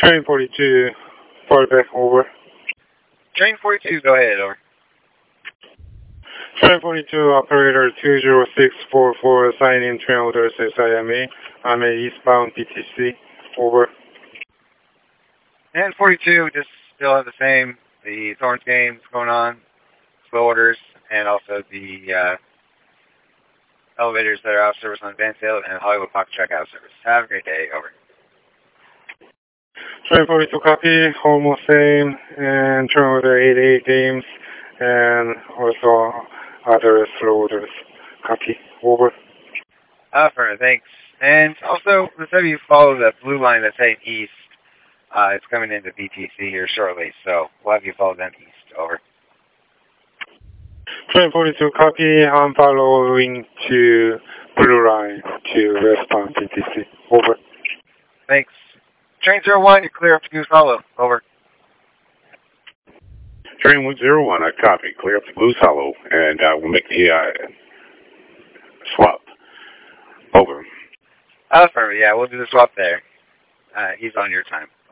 Train 42, fallback over. Train 42, go ahead, over. Train 42, operator 20644, sign in train order says IMA. I'm a eastbound BTC, over. And 42, just still have the same, the Thorns games going on, slow orders, and also the elevators that are out of service on Vansdale and Hollywood Pocket Track out of service. Have a great day, over. Train 42 copy, almost same, and train order 88 games, and also other slow orders. Copy, over. Affirmative, thanks. And also, let's have you follow the blue line that's heading east. It's coming into BTC here shortly, so we'll have you follow them east, over. Train 42 copy, I'm following to blue line to westbound BTC, over. Thanks. Train 01, you're clear up to Goose Hollow, over. Train 101, I copy. Clear up to Goose Hollow, and we'll make the swap. Over. Affirmative, yeah, we'll do the swap there. He's on your time.